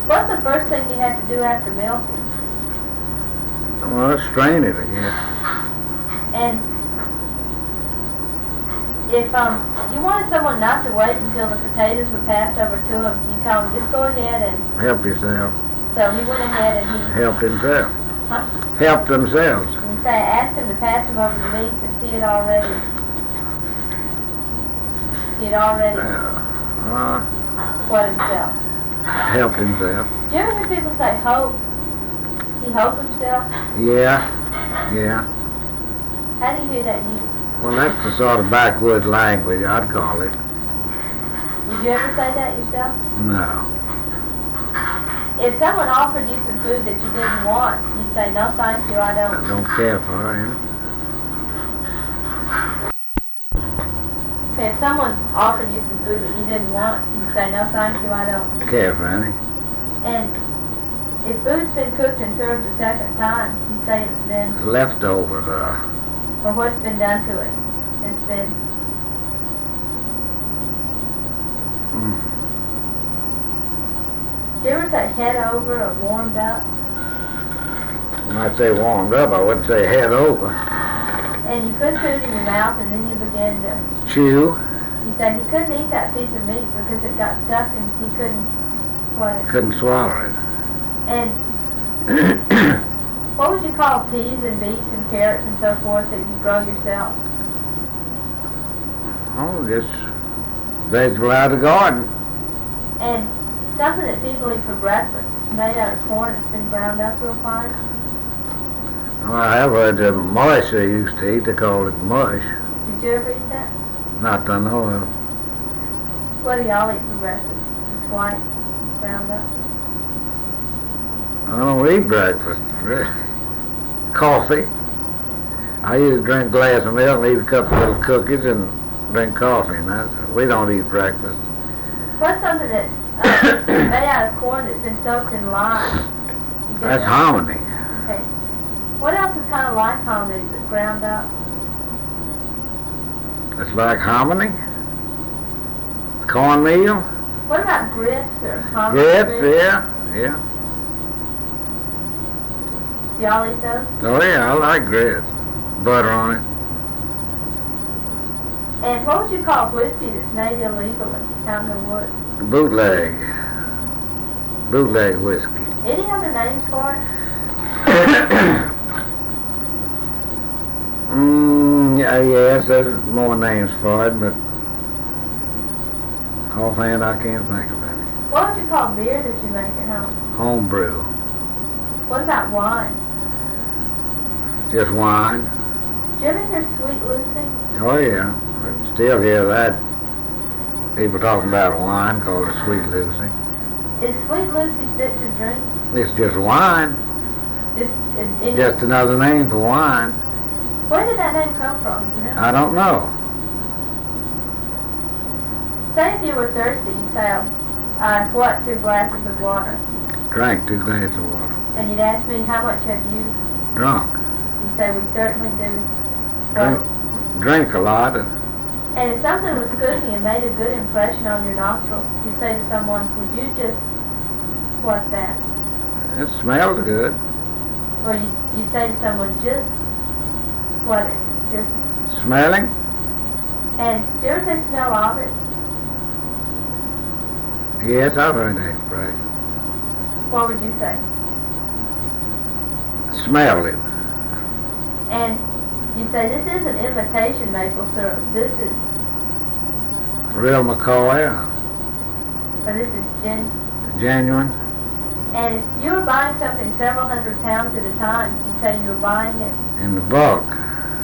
What's the first thing you have to do after milking? Well, strain it, I guess. And if you wanted someone not to wait until the potatoes were passed over to him, you tell him, just go ahead and... Help yourself. So he went ahead and he... Helped himself. Huh? Helped themselves. And you say, ask him to pass him over to me since he had already... what himself? Helped himself. Do you ever hear people say hope? He hoped himself? Yeah. How do you hear that used? Well, that's the sort of backwoods language, I'd call it. Would you ever say that yourself? No. If someone offered you some food that you didn't want, you'd say, no thank you, I don't. I don't care for him. Okay, if someone offered you some food that you didn't want, you'd say, no thank you, I don't. Care for any. And if food's been cooked and served a second time, you say it's been... Leftovers or what's been done to it. It's been... Do you ever say head over or warmed up? I might say warmed up, I wouldn't say head over. And you put food in your mouth and then you begin to... Chew. You said he couldn't eat that piece of meat because it got stuck and he couldn't... Couldn't swallow it. And what would you call peas and beets and carrots and so forth that you grow yourself? Oh, just vegetable out of the garden. And something that people eat for breakfast, made out of corn that's been ground up real fine. Well, I have heard the mush they used to eat. They called it mush. Did you ever eat that? Not that I know of. What do y'all eat for breakfast? It's white, ground up. I don't eat breakfast. Coffee. I usually drink a glass of milk and eat a couple of little cookies and drink coffee. And we don't eat breakfast. What's something that's made out of corn that's been soaked in lime? That's hominy. Okay. What else is kind of like hominy that's ground up? It's like hominy? Cornmeal? What about grits or hominy? Grits, yeah. Do y'all eat those? Oh yeah, I like grits. Butter on it. And what would you call whiskey that's made illegally out in the woods? Bootleg. Bootleg whiskey. Any other names for it? Yes, there's more names for it, but offhand I can't think of any. What would you call beer that you make at home? Homebrew. What about wine? Just wine. Did you ever hear Sweet Lucy? Oh yeah, I still hear that. People talking about wine called it Sweet Lucy. Is Sweet Lucy fit to drink? It's just wine. Just another name for wine. Where did that name come from? You know? I don't know. Say if you were thirsty, you'd say, what, 2 glasses of water? Drank 2 glasses of water. And you'd ask me, how much have you Drunk. You'd say, we certainly do. Drink a lot. And if something was cooking and made a good impression on your nostrils, you'd say to someone, would you just, what's that? It smelled good. Or you'd say to someone, just, what it, just... Smelling? And did you ever say smell of it? Yes, I've heard that expression. What would you say? Smelled it. And you'd say, this isn't imitation maple syrup, this is... Real McCoy. Or this is Genuine. And if you were buying something several hundred pounds at a time, you'd say you were buying it... In the bulk.